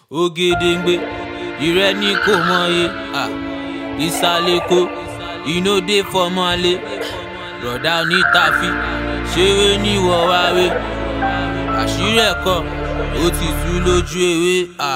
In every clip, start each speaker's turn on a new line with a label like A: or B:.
A: Ògèdèngbé ìrẹ́ ní kò mọye ìsàlẹ̀kọ iná dé fọmọlé rọ̀dá onítàfi ṣeré níwọ̀ wáwé àṣírí ẹ̀kọ́ ó ti tú lójú ewé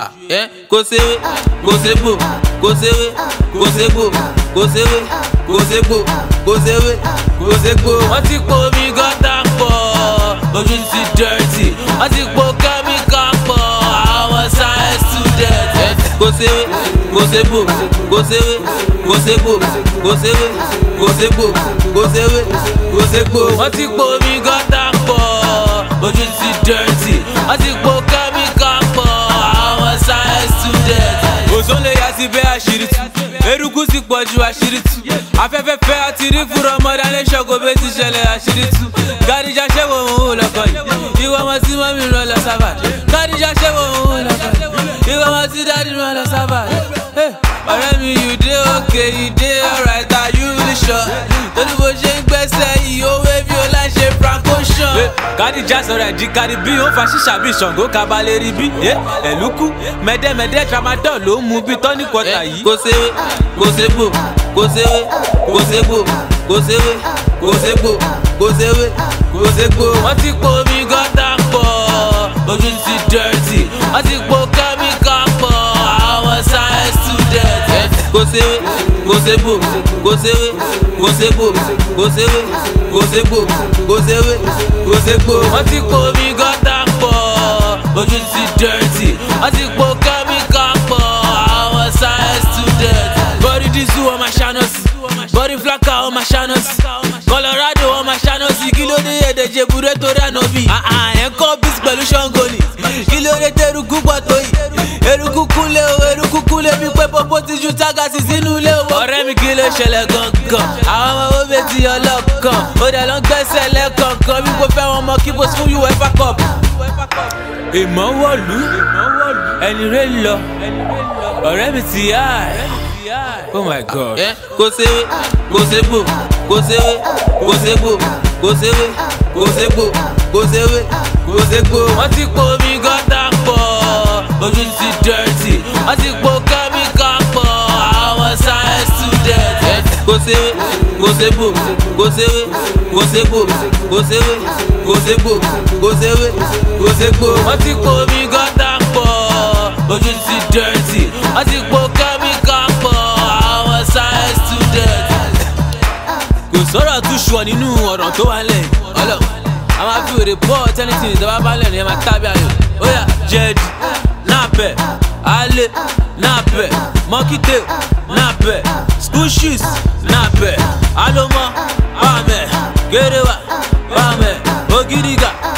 A: kò séwé kò ségbò kò séwé kò ségbò kò séwé kò ségbò kò séwé kò ségbò. wọ́n ti po omi gọ́tà pọ̀ ojú ti dẹ́rẹ́tì wọ́n ti po kẹ́míkà pọ̀ àwọn science student. kò séwé kò ségbò kò séwé kò ségbò kò séwé kò ségbò kò séwé kò ségbò. wọ́n ti po omi gọ́tà pọ̀ ojú ti dẹ́rẹ́tì wọ́n ti po kẹ́míkà pọ̀ àwọn science student. òṣò lè yá sí bẹ́ẹ̀ àṣírí tú eruku ti pọ̀ ju àṣírí tú afẹ́fẹ́ fẹ́ àti rí fúnra ọmọdé alẹ́ ṣọ́kò bẹ́ẹ̀ ti ṣẹlẹ̀ àṣírí tú. Kádìjà ṣẹ́wọ̀ òun lọ́kọ̀ yìí ìwọ ọmọ tí mọ́mí rán lọ sábà. Kádìjà ṣẹ́wọ̀ òun lọ́kọ̀ yìí ìwọ ọmọ tí dádì rán lọ sábà. ọ̀rẹ́ mi you dey okay you dey alright are you really sure? torí bó ṣe ń gbẹ́sẹ̀ yìí ó wé bí ó láì ṣe franco ṣan. Kádìjà sọ̀rọ̀ ẹ̀jí kárí bí ó fa ṣíṣà bí Ṣàngó kabalẹ̀ rí bí ẹ̀lúkú mẹ́dẹ́mẹ́dẹ́ tramadol ló ń mu bí tọ́ní kọta yìí. kò séwé kò ségbò kò séwé kò ségbò kò séwé kò ségbò kò séwé kò ségbò. wọ́n ti po omi gọ́tà pọ̀ ojú ti dẹ́rẹ́tì wọ́n ti po kẹ́míkà pọ̀ àwọn science student. kò séwé kò ségbò kò séwé kò ségbò kò séwé kò ségbò kò séwé kò ségbò. wọ́n ti po omi gọ́tà pọ̀ ojú ti dẹ́rẹ́tì wọ́n ti po kẹ́míkà pọ̀ àwọn science student. body disu ọmọ ṣáná sí body flaka ọmọ ṣáná sí Colorado ọmọ ṣáná sí kí ló dé èdè jebure torí ànábì. ẹ̀ ń kọ́ bísí pẹ̀lú ṣọ́ngọ ni kí ló dé tẹ́rùkú pọ̀ tó yìí eruku kúnlé o eruku kúnlé bí pé pọ́pọ́ ti ju tágàsì sínú ilé o. ọ̀rẹ́ mi kí ló ṣẹlẹ̀ gangan àwọn ọmọ owó bẹ́ẹ̀ ti ọlọ́kan ó dẹ̀ lọ ń gbẹ́sẹ̀ lẹ́kọ̀ọ̀kan bí kò fẹ́ wọn mọ kí bó fún UEFA Cup. ìmọ̀ wọ̀lú ẹni rẹ̀ lọ ọ̀rẹ́ mi ti yá ẹ̀. Oh my God. kò séwé kò ségbò kò séwé kò ségbò kò séwé kò ségbò kò séwé kò ségbò. wọ́n ti po omi gọ́tà pọ̀ ojú ti dẹ́rẹ́tì wọ́n ti po kẹ́míkà pọ̀ àwọn science student. kò séwé kò ségbò kò séwé kò ségbò kò séwé kò ségbò kò séwé kò ségbò. wọ́n ti po omi gọ́tà pọ̀ ojú ti dẹ́rẹ́tì wọ́n ti po kẹ́míkà pọ̀ àwọn science student. kò sọ̀rọ̀ tún ṣùọ́ nínú ọ̀rọ̀ tó wà lẹ̀ ọlọ́ a máa fi wèrè bọ́ tẹ́nitì ìjọba bá lẹ̀ ní ẹ máa tábí ayò ó yá jẹ́ẹ̀dì náàpẹ̀ alẹ́ náàpẹ̀ mọ́kítẹ́ náàpẹ̀ school shoes náàpẹ̀ alọ́mọ bàmẹ̀ gẹ́rẹ́wà bàmẹ̀ ògidìgà.